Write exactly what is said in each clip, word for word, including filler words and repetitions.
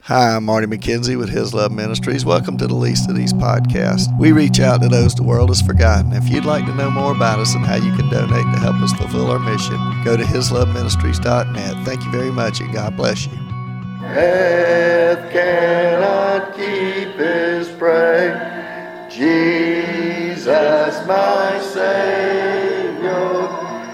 Hi, I'm Marty McKenzie with His Love Ministries. Welcome to the Least of These podcasts. We reach out to those the world has forgotten. If you'd like to know more about us and how you can donate to help us fulfill our mission, go to his love ministries dot net. Thank you very much, and God bless you. Death cannot keep his prey. Jesus, my Savior,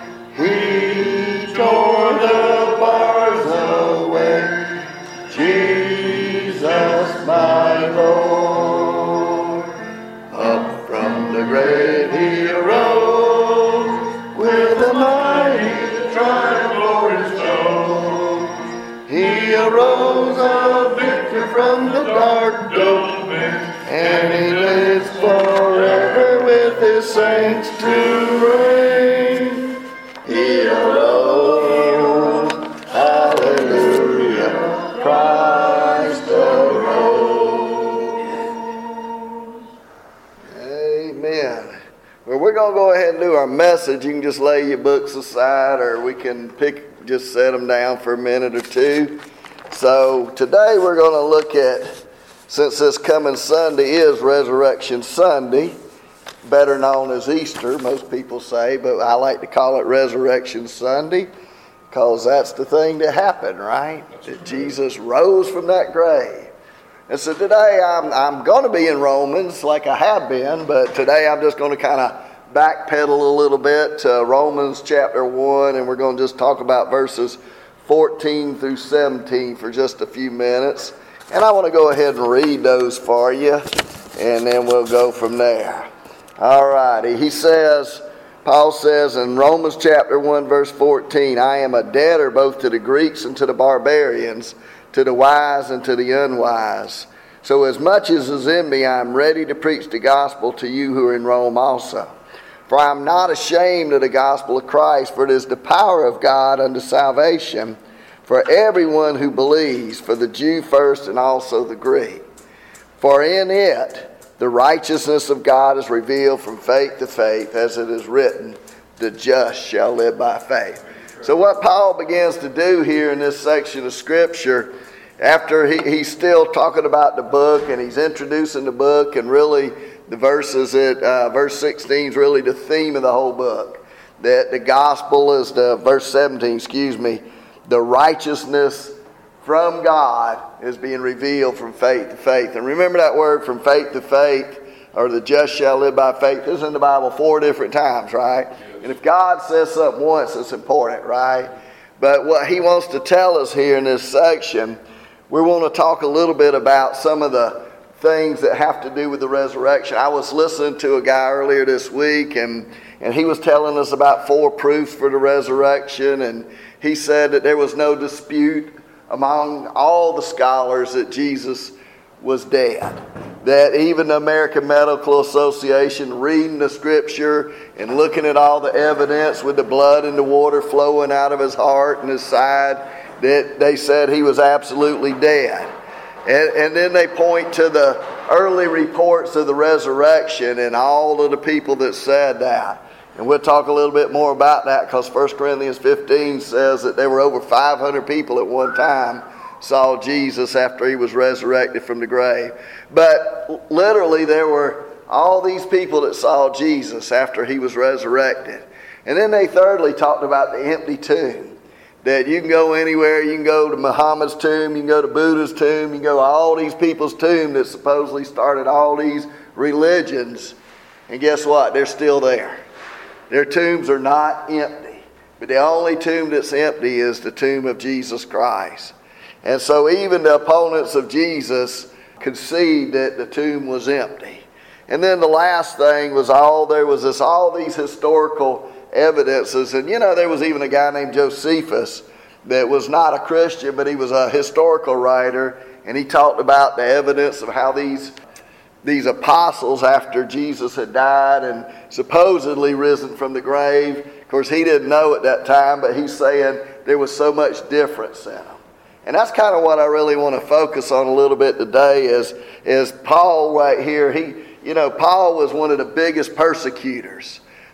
he tore the bars away. Jesus, my Lord, up from the grave he arose, with a mighty triumph o'er his throne. He arose a victor from the dark domain, and he lives forever with his saints to reign. He arose, hallelujah, Christ arose. Amen. Well, we're going to go ahead and do our message. You can just lay your books aside, or we can pick, just set them down for a minute or two. So today we're going to look at, since this coming Sunday is Resurrection Sunday, better known as Easter, most people say, but I like to call it Resurrection Sunday, because that's the thing that happened, right? That Jesus rose from that grave. And so today I'm I'm going to be in Romans like I have been, but today I'm just going to kind of backpedal a little bit to Romans chapter one, and we're going to just talk about verses fourteen through seventeen for just a few minutes. And I want to go ahead and read those for you, and then we'll go from there. All righty. He says, Paul says in Romans chapter one, verse fourteen, I am a debtor both to the Greeks and to the barbarians, to the wise and to the unwise. So as much as is in me, I am ready to preach the gospel to you who are in Rome also. For I am not ashamed of the gospel of Christ, for it is the power of God unto salvation for everyone who believes, for the Jew first and also the Greek. For in it the righteousness of God is revealed from faith to faith, as it is written, the just shall live by faith. So what Paul begins to do here in this section of Scripture, after he, he's still talking about the book and he's introducing the book, and really the verses at uh, verse sixteen is really the theme of the whole book. That the gospel is the, verse seventeen, excuse me, the righteousness from God is being revealed from faith to faith. And remember that word from faith to faith, or the just shall live by faith, this is in the Bible four different times, right? And if God says something once, it's important, right? But what he wants to tell us here in this section, we want to talk a little bit about some of the things that have to do with the resurrection. I was listening to a guy earlier this week, and, and he was telling us about four proofs for the resurrection, and he said that there was no dispute among all the scholars that Jesus was dead. That even the American Medical Association, reading the Scripture and looking at all the evidence with the blood and the water flowing out of his heart and his side, that they said he was absolutely dead. And, and then they point to the early reports of the resurrection and all of the people that said that. And we'll talk a little bit more about that, because First Corinthians fifteen says that there were over five hundred people at one time saw Jesus after he was resurrected from the grave. But literally there were all these people that saw Jesus after he was resurrected. And then they thirdly talked about the empty tomb. That you can go anywhere, you can go to Muhammad's tomb, you can go to Buddha's tomb, you can go to all these people's tomb that supposedly started all these religions. And guess what? They're still there. Their tombs are not empty. But the only tomb that's empty is the tomb of Jesus Christ. And so even the opponents of Jesus concede that the tomb was empty. And then the last thing was all there was this all these historical evidences. And you know, there was even a guy named Josephus that was not a Christian, but he was a historical writer, and he talked about the evidence of how these these apostles, after Jesus had died and supposedly risen from the grave, of course he didn't know at that time, but he's saying there was so much difference in them. And that's kind of what I really want to focus on a little bit today is, is Paul right here. He, you know, Paul was one of the biggest persecutors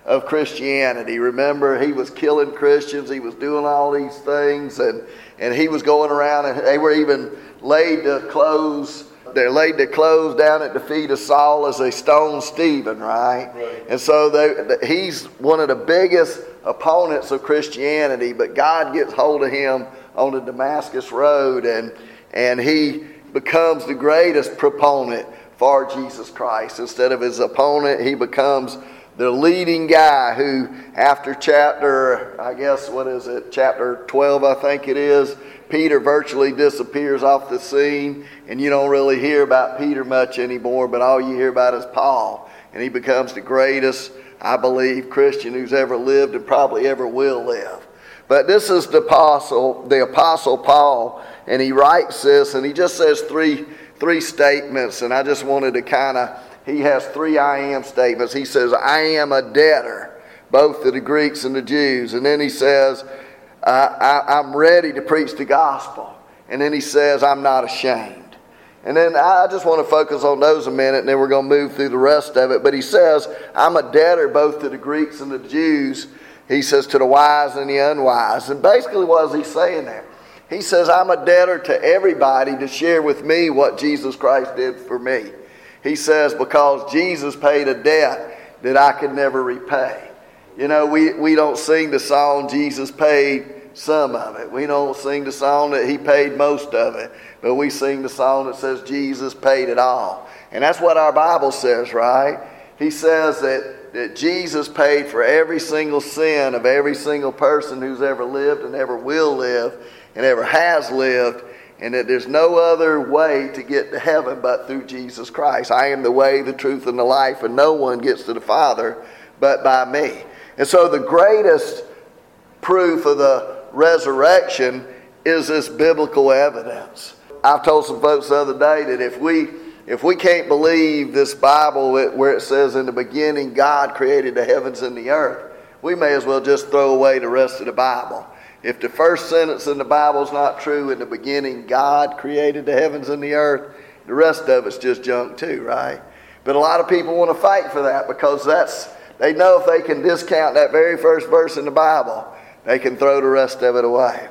of Christianity. Remember, he was killing Christians. He was doing all these things, and, and he was going around, and they were even laid to clothes. They laid their clothes down at the feet of Saul as they stoned Stephen, right? right. And so they, he's one of the biggest opponents of Christianity, but God gets hold of him on the Damascus Road, and, and he becomes the greatest proponent for Jesus Christ. Instead of his opponent, he becomes the leading guy who, after chapter, I guess, what is it, chapter twelve, I think it is, Peter virtually disappears off the scene, and you don't really hear about Peter much anymore, but all you hear about is Paul. And he becomes the greatest, I believe, Christian who's ever lived and probably ever will live. But this is the apostle, the apostle Paul, and he writes this, and he just says three, three statements, and I just wanted to kind of, he has three I am statements. He says, I am a debtor, both to the Greeks and the Jews. And then he says, I, I, I'm ready to preach the gospel. And then he says, I'm not ashamed. And then I just want to focus on those a minute, and then we're going to move through the rest of it. But he says, I'm a debtor both to the Greeks and the Jews. He says, to the wise and the unwise. And basically what is he saying there? He says, I'm a debtor to everybody to share with me what Jesus Christ did for me. He says, because Jesus paid a debt that I could never repay. You know, we, we don't sing the song, Jesus paid some of it. We don't sing the song that he paid most of it. But we sing the song that says Jesus paid it all. And that's what our Bible says, right? He says that, that Jesus paid for every single sin of every single person who's ever lived and ever will live and ever has lived. And that there's no other way to get to heaven but through Jesus Christ. I am the way, the truth, and the life, and no one gets to the Father but by me. And so the greatest proof of the resurrection is this biblical evidence. I've told some folks the other day that if we if we can't believe this Bible where it says in the beginning God created the heavens and the earth, we may as well just throw away the rest of the Bible. If the first sentence in the Bible is not true, in the beginning God created the heavens and the earth, the rest of it's just junk too, right? But a lot of people want to fight for that because that's they know if they can discount that very first verse in the Bible, they can throw the rest of it away.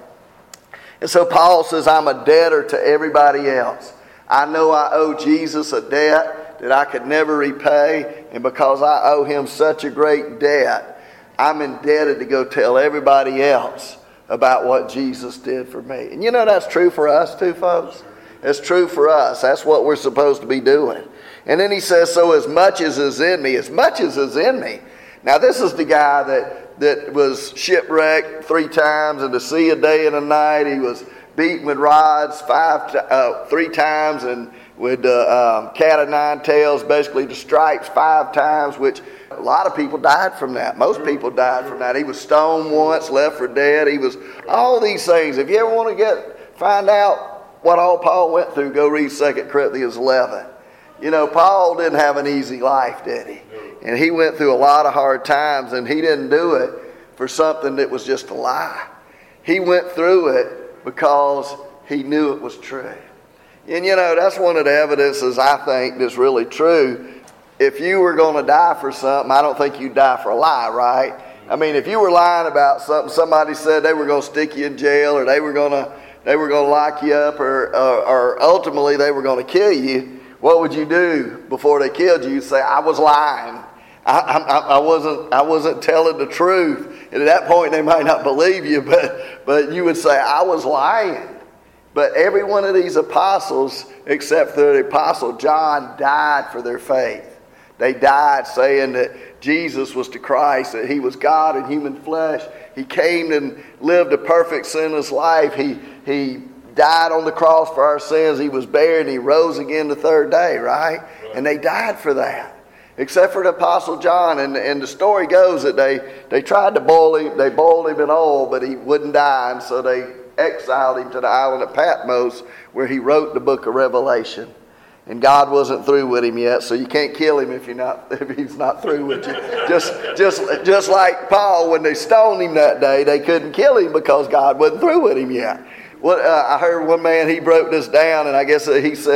And so Paul says, I'm a debtor to everybody else. I know I owe Jesus a debt that I could never repay, and because I owe him such a great debt, I'm indebted to go tell everybody else about what Jesus did for me. And you know that's true for us too, folks. It's true for us. That's what we're supposed to be doing. And then he says, so as much as is in me, as much as is in me. Now this is the guy that, that was shipwrecked three times in the sea a day and a night. He was beaten with rods five, uh, three times and with uh, um, cat of nine tails, basically the stripes five times, which a lot of people died from that. Most people died from that. He was stoned once, left for dead. He was all these things. If you ever want to get find out what all Paul went through, go read Second Corinthians eleven. You know, Paul didn't have an easy life, did he? And he went through a lot of hard times, and he didn't do it for something that was just a lie. He went through it because he knew it was true. And you know, that's one of the evidences I think that's really true. If you were going to die for something, I don't think you'd die for a lie, right? I mean, if you were lying about something, somebody said they were going to stick you in jail, or they were going to they were going to lock you up, or, or, or ultimately they were going to kill you, what would you do before they killed you? You'd say, I was lying. I, I, I wasn't I wasn't telling the truth. And at that point, they might not believe you, but, but you would say, I was lying. But every one of these apostles, except for the apostle John, died for their faith. They died saying that Jesus was the Christ, that he was God in human flesh. He came and lived a perfect sinless life. He, he died on the cross for our sins. He was buried and he rose again the third day, right? right. And they died for that. Except for the apostle John. And, and the story goes that they, they tried to boil him. They boiled him in oil, but he wouldn't die. And so they exiled him to the island of Patmos, where he wrote the book of Revelation. And God wasn't through with him yet, so you can't kill him if you're not if he's not through with you. Just just just like Paul, when they stoned him that day, they couldn't kill him because God wasn't through with him yet. What uh, I heard one man, he broke this down, and I guess he said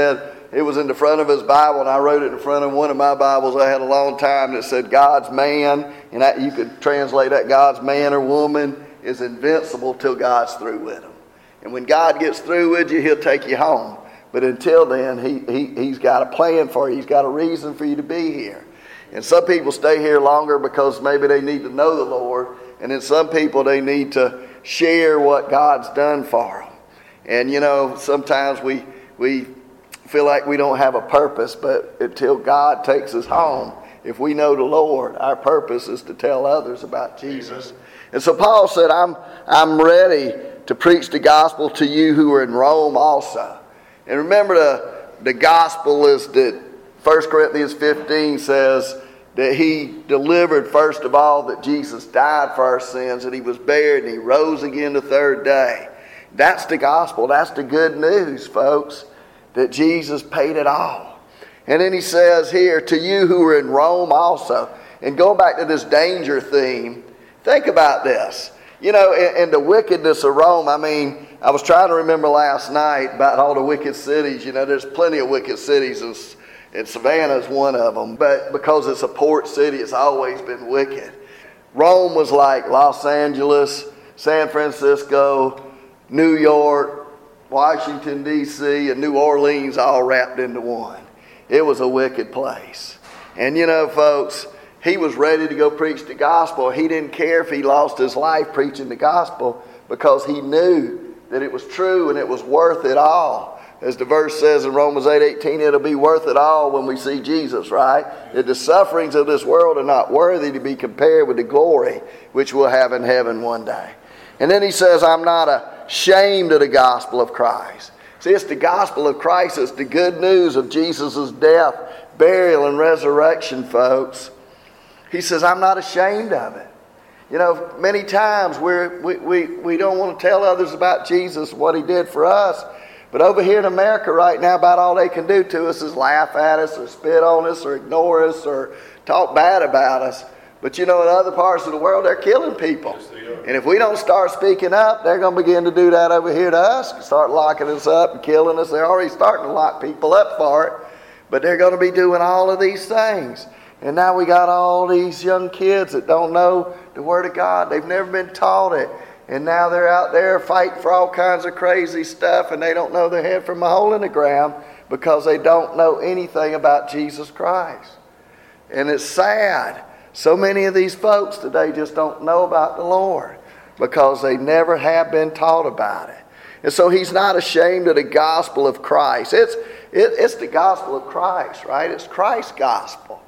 it was in the front of his Bible, and I wrote it in front of one of my Bibles I had a long time that said God's man, and that, you could translate that God's man or woman is invincible till God's through with them. And when God gets through with you, he'll take you home. But until then, he, he, he's got a plan for you. He's got a reason for you to be here. And some people stay here longer because maybe they need to know the Lord. And then some people, they need to share what God's done for them. And, you know, sometimes we we feel like we don't have a purpose, but until God takes us home, if we know the Lord, our purpose is to tell others about Jesus. Amen. And so Paul said, I'm, I'm ready to preach the gospel to you who are in Rome also. And remember, the, the gospel is that First Corinthians fifteen says that he delivered, first of all, that Jesus died for our sins, that he was buried, and he rose again the third day. That's the gospel. That's the good news, folks, that Jesus paid it all. And then he says here, to you who are in Rome also. And going back to this danger theme, think about this. You know, in, in the wickedness of Rome, I mean, I was trying to remember last night about all the wicked cities. You know, there's plenty of wicked cities, and, and Savannah is one of them. But because it's a port city, it's always been wicked. Rome was like Los Angeles, San Francisco, New York, Washington, D C, and New Orleans all wrapped into one. It was a wicked place. And you know, folks, he was ready to go preach the gospel. He didn't care if he lost his life preaching the gospel because he knew that it was true and it was worth it all. As the verse says in Romans eight eighteen, it'll be worth it all when we see Jesus, right? That the sufferings of this world are not worthy to be compared with the glory which we'll have in heaven one day. And then he says, I'm not ashamed of the gospel of Christ. See, it's the gospel of Christ. It's the good news of Jesus' death, burial, and resurrection, folks. He says, I'm not ashamed of it. You know, many times we're, we, we, we don't want to tell others about Jesus, what he did for us. But over here in America right now, about all they can do to us is laugh at us or spit on us or ignore us or talk bad about us. But you know, in other parts of the world, they're killing people. Yes, they are. And if we don't start speaking up, they're going to begin to do that over here to us. Start locking us up and killing us. They're already starting to lock people up for it. But they're going to be doing all of these things. And now we got all these young kids that don't know the Word of God. They've never been taught it. And now they're out there fighting for all kinds of crazy stuff, and they don't know their head from a hole in the ground because they don't know anything about Jesus Christ. And it's sad. So many of these folks today just don't know about the Lord because they never have been taught about it. And so he's not ashamed of the gospel of Christ. It's, it, it's the gospel of Christ, right? It's Christ's gospel.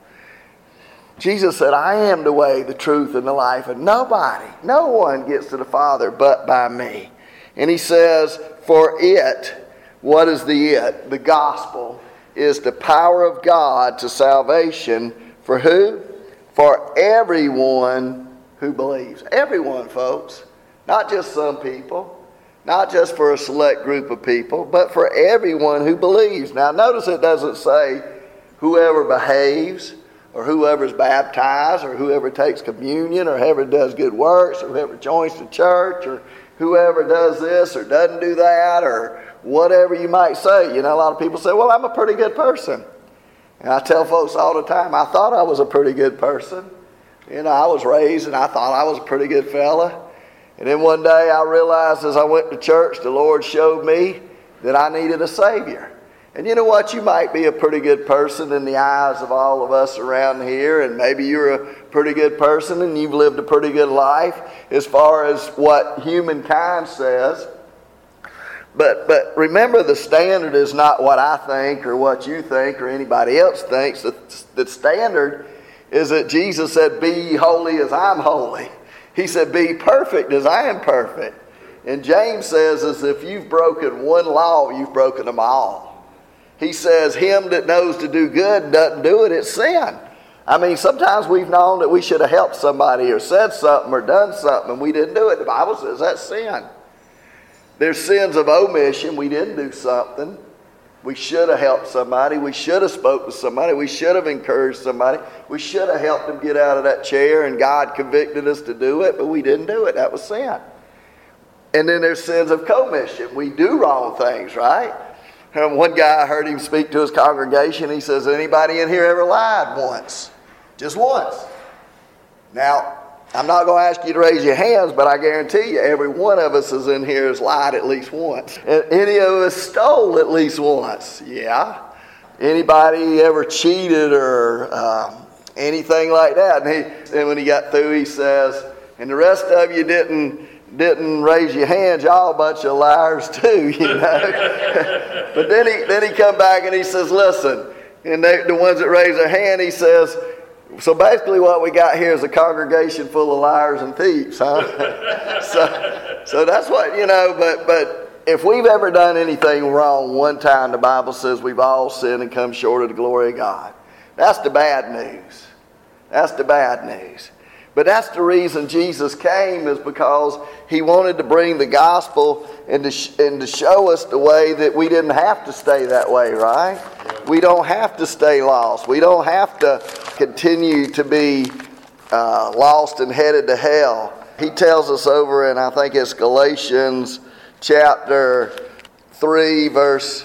Jesus said, I am the way, the truth, and the life, and nobody, no one gets to the Father but by me. And he says, for it, what is the it? The gospel is the power of God to salvation for who? For everyone who believes. Everyone, folks. Not just some people. Not just for a select group of people, but for everyone who believes. Now, notice it doesn't say whoever behaves, or whoever's baptized, or whoever takes communion, or whoever does good works, or whoever joins the church, or whoever does this or doesn't do that, or whatever you might say. You know, a lot of people say, well, I'm a pretty good person. And I tell folks all the time, I thought I was a pretty good person. You know, I was raised and I thought I was a pretty good fella. And then one day I realized as I went to church, the Lord showed me that I needed a Savior. And you know what? You might be a pretty good person in the eyes of all of us around here. And maybe you're a pretty good person and you've lived a pretty good life as far as what humankind says. But but remember, the standard is not what I think or what you think or anybody else thinks. The, the standard is that Jesus said, be ye holy as I'm holy. He said, be perfect as I am perfect. And James says, as if you've broken one law, you've broken them all. He says, him that knows to do good and doesn't do it, it's sin. I mean, sometimes we've known that we should have helped somebody or said something or done something and we didn't do it. The Bible says that's sin. There's sins of omission. We didn't do something. We should have helped somebody. We should have spoke to somebody. We should have encouraged somebody. We should have helped them get out of that chair, and God convicted us to do it, but we didn't do it. That was sin. And then there's sins of commission. We do wrong things, right? And one guy, I heard him speak to his congregation. He says, anybody in here ever lied once? Just once. Now, I'm not going to ask you to raise your hands, but I guarantee you every one of us is in here has lied at least once. And any of us stole at least once. Yeah. Anybody ever cheated or um, anything like that? And he, then when he got through, he says, and the rest of you didn't didn't raise your hands, y'all a bunch of liars too, you know. But then he then he come back and he says, listen, and they, the ones that raise their hand, he says, so basically what we got here is a congregation full of liars and thieves, huh? so so that's what, you know, but but if we've ever done anything wrong one time, the Bible says we've all sinned and come short of the glory of God. That's the bad news. That's the bad news. But that's the reason Jesus came, is because he wanted to bring the gospel and to, sh- and to show us the way that we didn't have to stay that way, right? We don't have to stay lost. We don't have to continue to be uh, lost and headed to hell. He tells us over in, I think it's Galatians chapter three, verse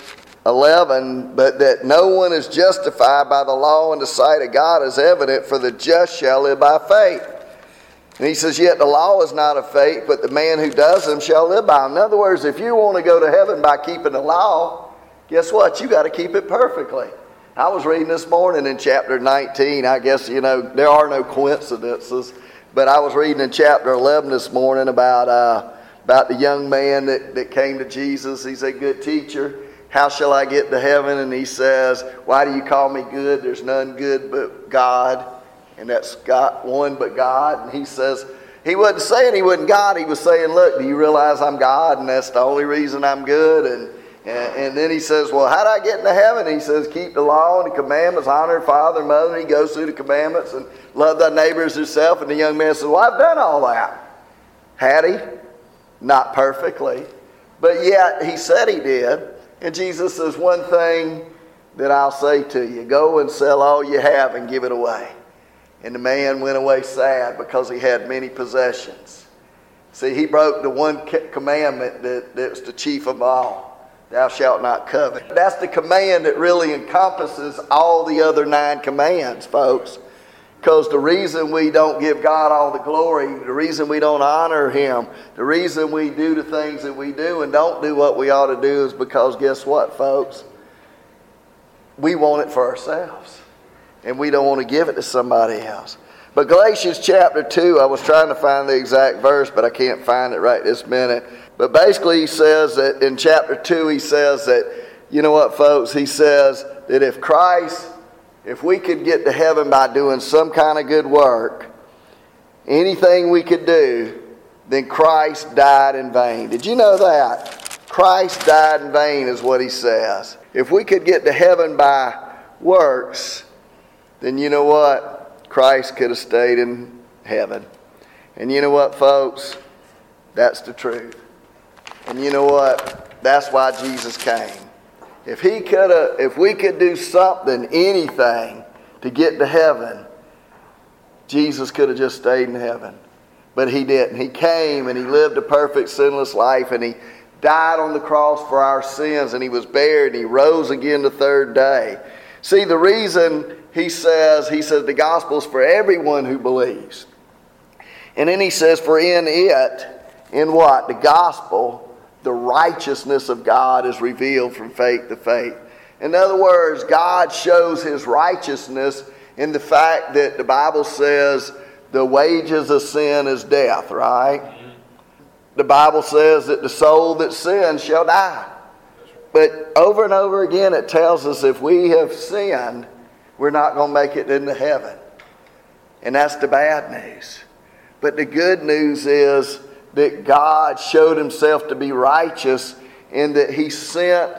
eleven, but that no one is justified by the law in the sight of God is evident, for the just shall live by faith. And he says, yet the law is not of faith, but the man who does them shall live by them. In other words, if you want to go to heaven by keeping the law, guess what? You got to keep it perfectly. I was reading this morning in chapter nineteen. I guess, you know, there are no coincidences. But I was reading in chapter eleven this morning about uh, about the young man that, that came to Jesus. He's a good teacher. How shall I get to heaven? And he says, why do you call me good? There's none good but God. And that's God, one but God. And he says, he wasn't saying he wasn't God. He was saying, look, do you realize I'm God? And that's the only reason I'm good. And, and, and then he says, well, how do I get into heaven? He says, keep the law and the commandments, honor father and mother. And he goes through the commandments and love thy neighbor as yourself. And the young man says, well, I've done all that. Had he? Not perfectly. But yet he said he did. And Jesus says, one thing that I'll say to you, go and sell all you have and give it away. And the man went away sad because he had many possessions. See, he broke the one commandment that, that was the chief of all. Thou shalt not covet. That's the command that really encompasses all the other nine commands, folks. Because the reason we don't give God all the glory, the reason we don't honor him, the reason we do the things that we do and don't do what we ought to do is because, guess what, folks? We want it for ourselves. And we don't want to give it to somebody else. But Galatians chapter two, I was trying to find the exact verse, but I can't find it right this minute. But basically he says that in chapter two, he says that, you know what, folks? He says that if Christ, if we could get to heaven by doing some kind of good work, anything we could do, then Christ died in vain. Did you know that? Christ died in vain is what he says. If we could get to heaven by works, then you know what? Christ could have stayed in heaven. And you know what, folks? That's the truth. And you know what? That's why Jesus came. If he could have, if we could do something, anything, to get to heaven, Jesus could have just stayed in heaven. But he didn't. He came and he lived a perfect, sinless life, and he died on the cross for our sins, and he was buried, and he rose again the third day. See, the reason he says, he says the gospel is for everyone who believes. And then he says, for in it, in what? The gospel, the righteousness of God is revealed from faith to faith. In other words, God shows his righteousness in the fact that the Bible says the wages of sin is death, right? The Bible says that the soul that sins shall die. But over and over again it tells us if we have sinned, we're not going to make it into heaven. And that's the bad news. But the good news is that God showed himself to be righteous in that he sent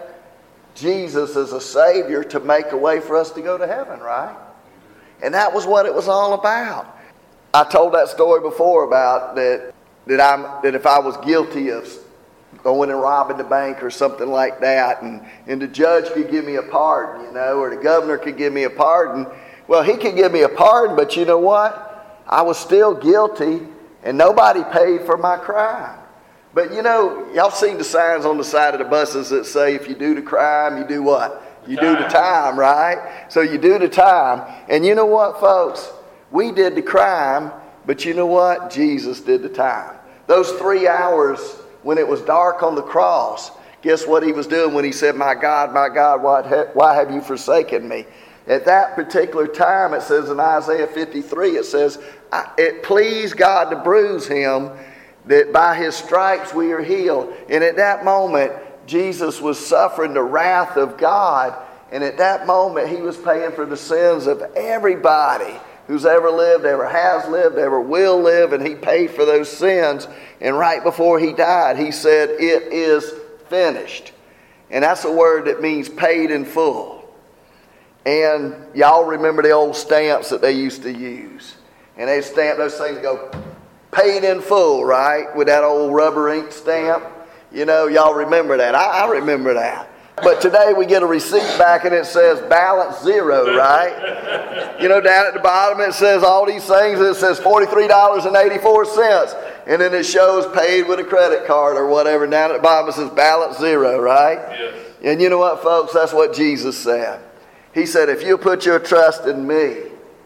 Jesus as a Savior to make a way for us to go to heaven, right? And that was what it was all about. I told that story before about that, that, I'm, that if I was guilty of going and robbing the bank or something like that, and, and the judge could give me a pardon, you know, or the governor could give me a pardon. Well, he could give me a pardon, but you know what? I was still guilty, and nobody paid for my crime. But you know, y'all seen the signs on the side of the buses that say if you do the crime, you do what? You do the time, right? So you do the time. And you know what, folks? We did the crime, but you know what? Jesus did the time. Those three hours when it was dark on the cross, guess what he was doing when he said, my God, my God, why have you forsaken me? At that particular time, it says in Isaiah fifty-three, it says, it pleased God to bruise him, that by his stripes we are healed. And at that moment, Jesus was suffering the wrath of God. And at that moment, he was paying for the sins of everybody who's ever lived, ever has lived, ever will live. And he paid for those sins. And right before he died, he said, it is finished. And that's a word that means paid in full. And y'all remember the old stamps that they used to use. And they stamp those things, go paid in full, right? With that old rubber ink stamp. You know, y'all remember that. I, I remember that. But today we get a receipt back and it says balance zero, right? You know, down at the bottom it says all these things. It says forty-three dollars and eighty-four cents. And then it shows paid with a credit card or whatever. Down at the bottom it says balance zero, right? Yes. And you know what, folks? That's what Jesus said. He said, if you put your trust in me,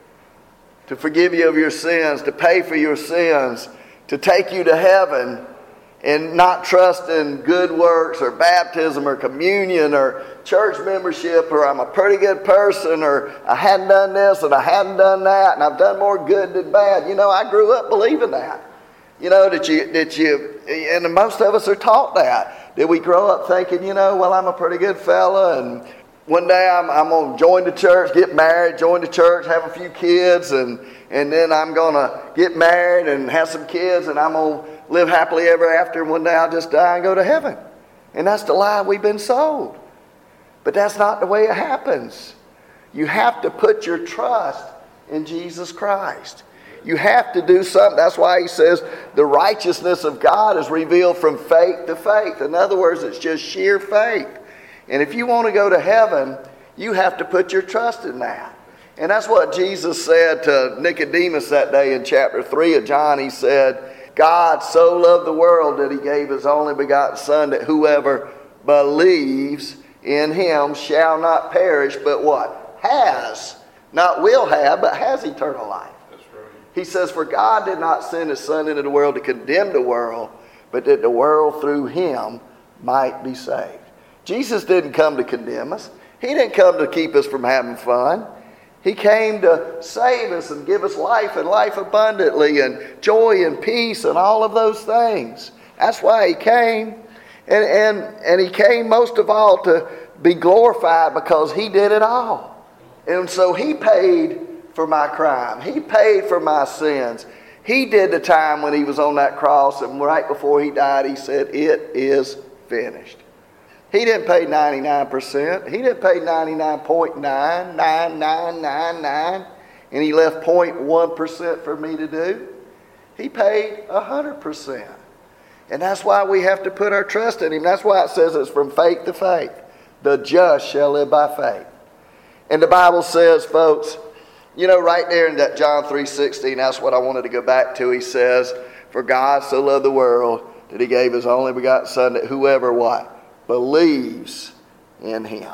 to forgive you of your sins, to pay for your sins, to take you to heaven, and not trust in good works or baptism or communion or church membership or I'm a pretty good person or I hadn't done this and I hadn't done that and I've done more good than bad. You know, I grew up believing that. You know, that you, that you, and most of us are taught that. That we grow up thinking, you know, well, I'm a pretty good fella and one day I'm, I'm going to join the church, get married, join the church, have a few kids, and, and then I'm going to get married and have some kids, and I'm going to live happily ever after, and one day I'll just die and go to heaven. And that's the lie we've been sold. But that's not the way it happens. You have to put your trust in Jesus Christ. You have to do something. That's why he says the righteousness of God is revealed from faith to faith. In other words, it's just sheer faith. And if you want to go to heaven, you have to put your trust in that. And that's what Jesus said to Nicodemus that day in chapter three of John. He said, God so loved the world that he gave his only begotten Son, that whoever believes in him shall not perish, but what? Has. Not will have, but has eternal life. That's right. He says, for God did not send his Son into the world to condemn the world, but that the world through him might be saved. Jesus didn't come to condemn us. He didn't come to keep us from having fun. He came to save us and give us life and life abundantly and joy and peace and all of those things. That's why he came. And, and, and he came most of all to be glorified because he did it all. And so he paid for my crime. He paid for my sins. He did the time when he was on that cross, and right before he died, he said, it is finished. He didn't pay ninety-nine percent. He didn't pay ninety-nine point nine nine nine nine nine, and he left zero point one percent for me to do. He paid one hundred percent. And that's why we have to put our trust in him. That's why it says it's from faith to faith. The just shall live by faith. And the Bible says, folks, you know, right there in that John three sixteen, that's what I wanted to go back to. He says, for God so loved the world that he gave his only begotten Son, that whoever what? Believes in him.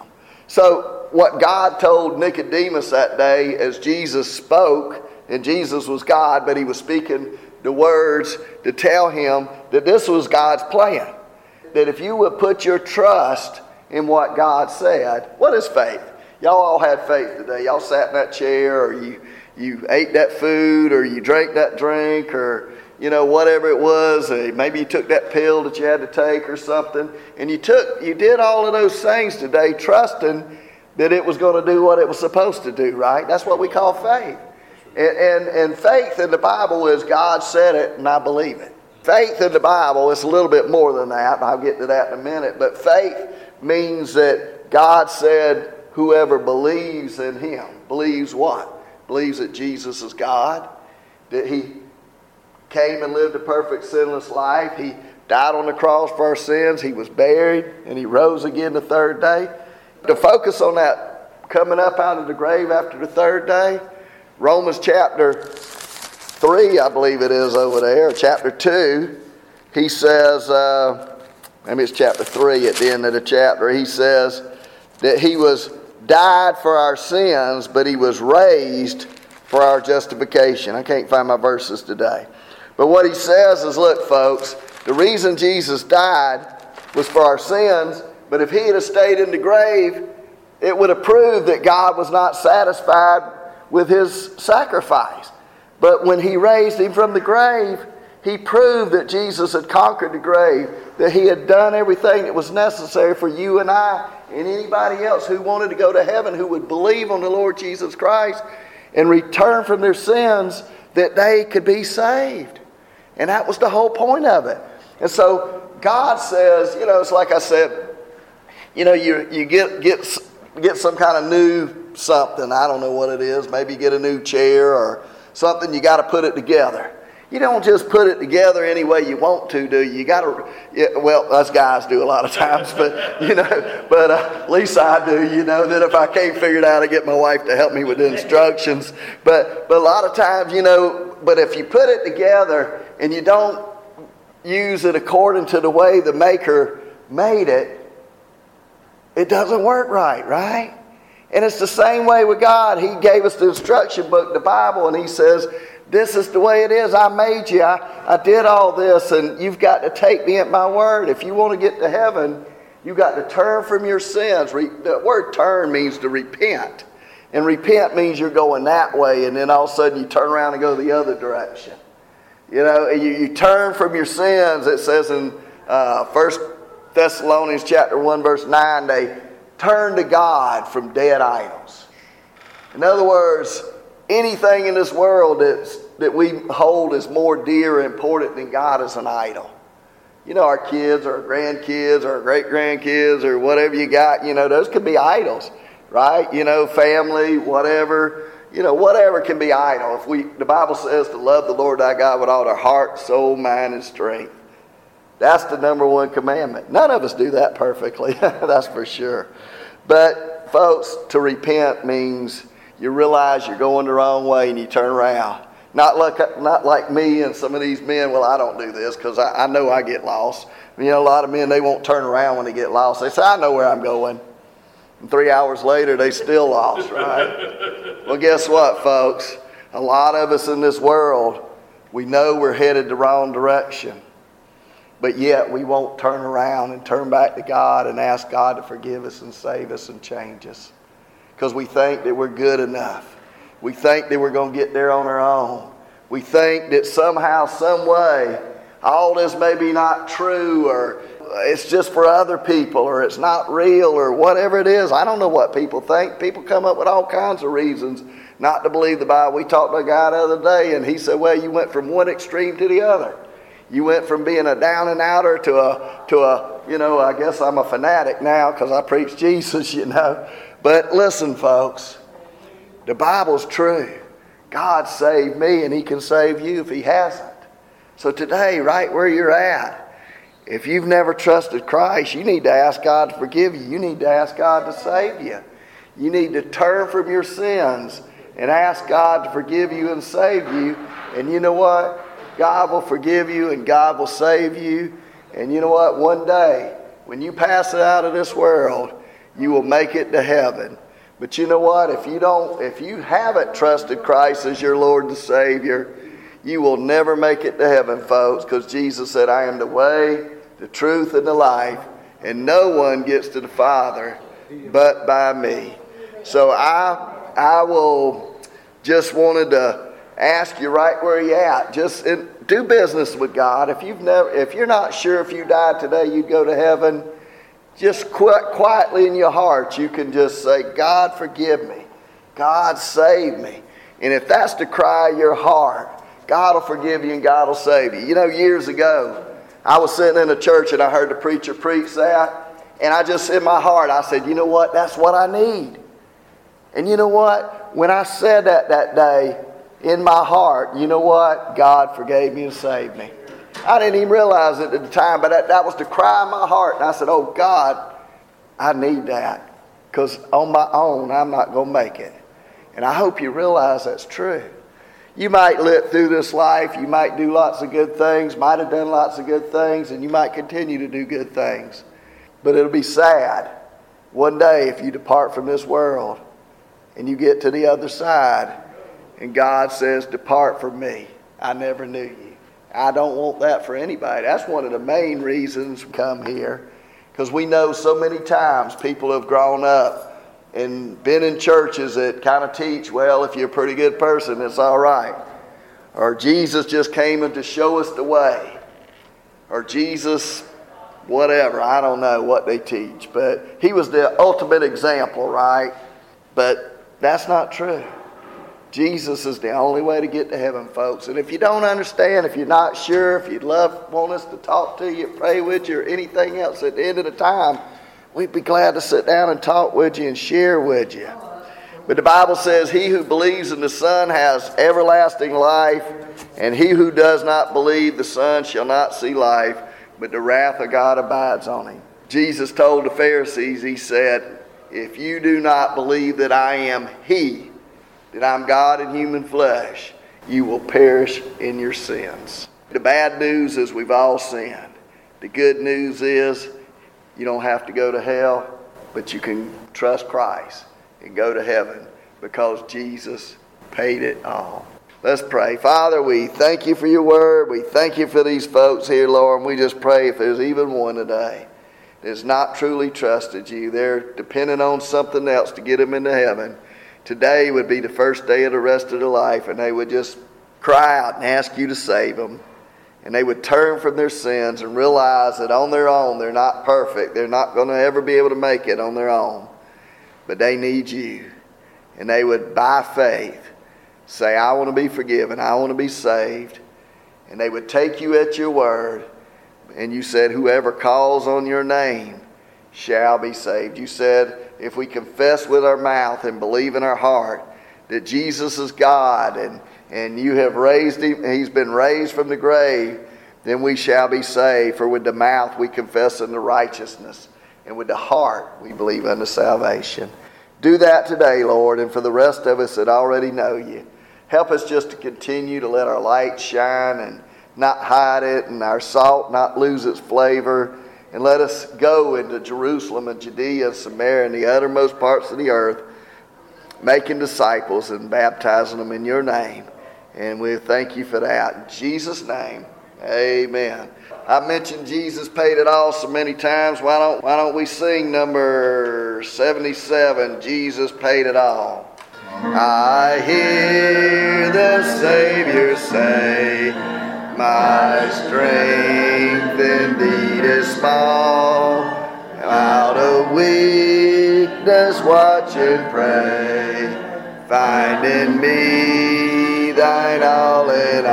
So what God told Nicodemus that day as Jesus spoke, and Jesus was God, but he was speaking the words to tell him that this was God's plan. That if you would put your trust in what God said. What is faith? Y'all all had faith today. Y'all sat in that chair, or you, you ate that food, or you drank that drink, or you know, whatever it was, uh, maybe you took that pill that you had to take or something, and you took, you did all of those things today, trusting that it was going to do what it was supposed to do, right? That's what we call faith. And, and, and faith in the Bible is God said it, and I believe it. Faith in the Bible is a little bit more than that, and I'll get to that in a minute, but faith means that God said whoever believes in him, believes what? Believes that Jesus is God, that he came and lived a perfect sinless life. He died on the cross for our sins. He was buried and he rose again the third day. To focus on that coming up out of the grave after the third day, Romans chapter three, I believe it is over there, chapter two, he says, uh, maybe it's chapter three at the end of the chapter, he says that he was died for our sins, but he was raised for our justification. I can't find my verses today. But what he says is, look, folks, the reason Jesus died was for our sins, but if he had stayed in the grave, it would have proved that God was not satisfied with his sacrifice. But when he raised him from the grave, he proved that Jesus had conquered the grave, that he had done everything that was necessary for you and I and anybody else who wanted to go to heaven, who would believe on the Lord Jesus Christ and return from their sins, that they could be saved. And that was the whole point of it. And so God says, you know, it's like I said, you know, you you get get get some kind of new something. I don't know what it is. Maybe you get a new chair or something. You got to put it together. You don't just put it together any way you want to, do you? You got to, yeah, well, us guys do a lot of times, but, you know, but uh, at least I do, you know, that if I can't figure it out, I get my wife to help me with the instructions. But, but a lot of times, you know, but if you put it together and you don't use it according to the way the maker made it, it doesn't work right, right? And it's the same way with God. He gave us the instruction book, the Bible, and he says, this is the way it is. I made you. I, I did all this, and you've got to take me at my word. If you want to get to heaven, you've got to turn from your sins. Re, the word turn means to repent. And repent means you're going that way, and then all of a sudden you turn around and go the other direction. You know, you, you turn from your sins. It says in uh, First Thessalonians chapter one, verse nine, they turn to God from dead idols. In other words, anything in this world that's, that we hold as more dear and important than God is an idol. You know, our kids or our grandkids or our great-grandkids or whatever you got, you know, those could be idols, right? You know, family, whatever, you know, whatever can be idol. If we, the Bible says to love the Lord thy God with all our heart, soul, mind, and strength. That's the number one commandment. None of us do that perfectly, that's for sure. But, folks, to repent means you realize you're going the wrong way and you turn around. Not like not like me and some of these men. Well, I don't do this because I, I know I get lost. You know, a lot of men, they won't turn around when they get lost. They say, I know where I'm going. And three hours later, they still lost, right? Well, guess what, folks? A lot of us in this world, we know we're headed the wrong direction. But yet we won't turn around and turn back to God and ask God to forgive us and save us and change us. Because we think that we're good enough. We think that we're going to get there on our own. We think that somehow, some way, all this may be not true, or it's just for other people, or it's not real, or whatever it is. I don't know what people think. People come up with all kinds of reasons not to believe the Bible. We talked to a guy the other day, and he said, well, you went from one extreme to the other. You went from being a down and outer to a, to a, you know, I guess I'm a fanatic now because I preach Jesus, you know. But listen, folks, the Bible's true. God saved me, and he can save you if he hasn't. So today, right where you're at, if you've never trusted Christ, you need to ask God to forgive you. You need to ask God to save you. You need to turn from your sins and ask God to forgive you and save you. And you know what? God will forgive you and God will save you. And you know what? One day, when you pass it out of this world, you will make it to heaven. But you know what? If you don't, if you haven't trusted Christ as your Lord and Savior, you will never make it to heaven, folks, because Jesus said, I am the way, the truth, and the life, and no one gets to the Father but by me. So I I will just wanted to ask you right where you're at. Just in, do business with God. If you've never, if you're not sure if you died today you'd go to heaven, just qu- quietly in your heart, you can just say, God, forgive me. God, save me. And if that's the cry of your heart, God will forgive you and God will save you. You know, years ago, I was sitting in a church and I heard the preacher preach that. And I just, in my heart, I said, you know what? That's what I need. And you know what? When I said that that day, in my heart, you know what? God forgave me and saved me. I didn't even realize it at the time, but that, that was the cry of my heart. And I said, oh, God, I need that. Because on my own, I'm not going to make it. And I hope you realize that's true. You might live through this life, you might do lots of good things, might have done lots of good things, and you might continue to do good things. But it'll be sad one day if you depart from this world and you get to the other side and God says, "Depart from me, I never knew you." I don't want that for anybody. That's one of the main reasons we come here, because we know so many times people have grown up and been in churches that kind of teach, well, if you're a pretty good person, it's all right. Or Jesus just came in to show us the way. Or Jesus, whatever, I don't know what they teach. But he was the ultimate example, right? But that's not true. Jesus is the only way to get to heaven, folks. And if you don't understand, if you're not sure, if you'd love, want us to talk to you, pray with you, or anything else at the end of the time, we'd be glad to sit down and talk with you and share with you. But the Bible says, "He who believes in the Son has everlasting life, and he who does not believe the Son shall not see life, but the wrath of God abides on him." Jesus told the Pharisees, he said, "If you do not believe that I am He, that I'm God in human flesh, you will perish in your sins." The bad news is we've all sinned. The good news is you don't have to go to hell, but you can trust Christ and go to heaven because Jesus paid it all. Let's pray. Father, we thank you for your word. We thank you for these folks here, Lord. And we just pray if there's even one today that's not truly trusted you, they're depending on something else to get them into heaven. Today would be the first day of the rest of their life, and they would just cry out and ask you to save them. And they would turn from their sins and realize that on their own they're not perfect. They're not going to ever be able to make it on their own. But they need you. And they would, by faith, say, "I want to be forgiven. I want to be saved." And they would take you at your word. And you said, "Whoever calls on your name shall be saved." You said, if we confess with our mouth and believe in our heart that Jesus is God and and you have raised him, he's been raised from the grave, then we shall be saved. For with the mouth we confess unto righteousness, and with the heart we believe unto salvation. Do that today, Lord, and for the rest of us that already know you, help us just to continue to let our light shine and not hide it, and our salt not lose its flavor. And let us go into Jerusalem and Judea and Samaria and the uttermost parts of the earth, making disciples and baptizing them in your name. And we thank you for that. In Jesus' name, amen. I mentioned Jesus paid it all so many times. Why don't, why don't we sing number seventy-seven, Jesus Paid It All. I hear the Savior say, "My strength indeed is small. Out of weakness watch and pray. Find in me thine all in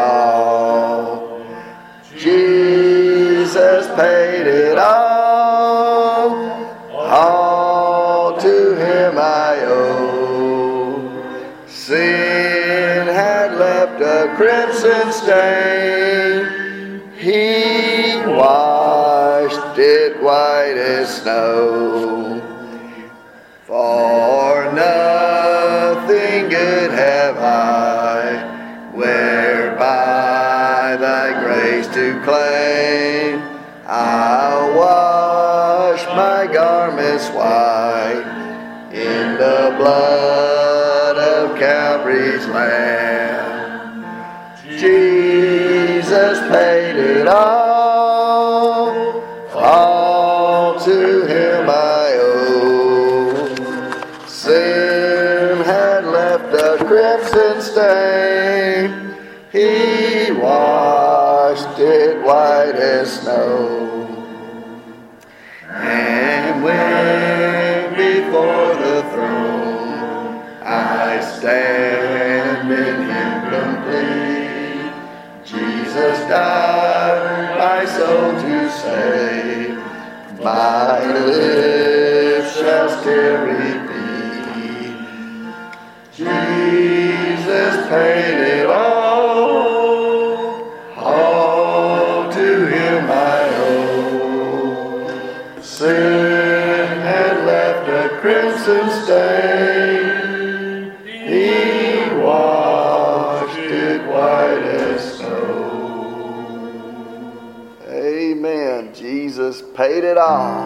all." Jesus paid it all. All to him I owe. Sin had left a crimson stain. He washed it white as snow. For nothing good have I, whereby thy grace to claim. I'll wash my garments white in the blood of Calvary's Lamb. Jesus paid it all, all to him I owe. Sin had left a crimson stain. He washed it white as snow. And when before the throne I stand in him complete, Jesus died my soul to save. My lips shall still repeat, Jesus paid it all, all to him I owe. Sin had left a crimson stain. He washed it Jesus paid it all.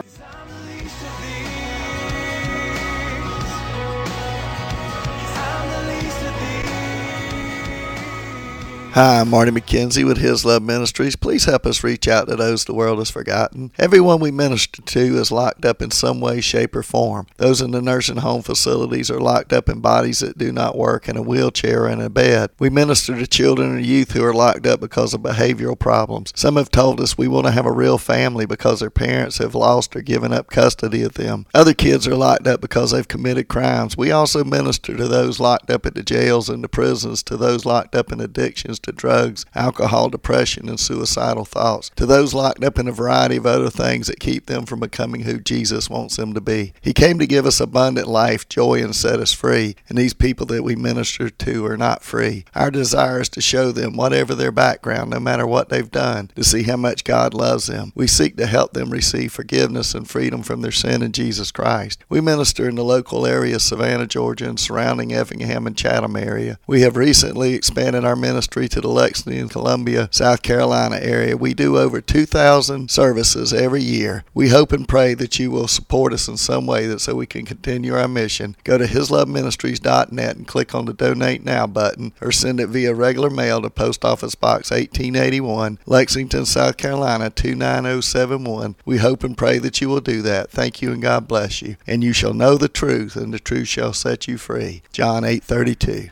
Hi, I'm Marty McKenzie with His Love Ministries. Please help us reach out to those the world has forgotten. Everyone we minister to is locked up in some way, shape, or form. Those in the nursing home facilities are locked up in bodies that do not work, in a wheelchair or in a bed. We minister to children and youth who are locked up because of behavioral problems. Some have told us we want to have a real family because their parents have lost or given up custody of them. Other kids are locked up because they've committed crimes. We also minister to those locked up at the jails and the prisons, to those locked up in addictions, to drugs, alcohol, depression, and suicidal thoughts, to those locked up in a variety of other things that keep them from becoming who Jesus wants them to be. He came to give us abundant life, joy, and set us free, and these people that we minister to are not free. Our desire is to show them, whatever their background, no matter what they've done, to see how much God loves them. We seek to help them receive forgiveness and freedom from their sin in Jesus Christ. We minister in the local area of Savannah, Georgia, and surrounding Effingham and Chatham area. We have recently expanded our ministry to the Lexington, Columbia, South Carolina area. We do over two thousand services every year. We hope and pray that you will support us in some way that so we can continue our mission. Go to his love ministries dot net and click on the Donate Now button, or send it via regular mail to Post Office Box eighteen eighty-one, Lexington, South Carolina two nine zero seven one. We hope and pray that you will do that. Thank you and God bless you. And you shall know the truth, and the truth shall set you free. John eight thirty-two.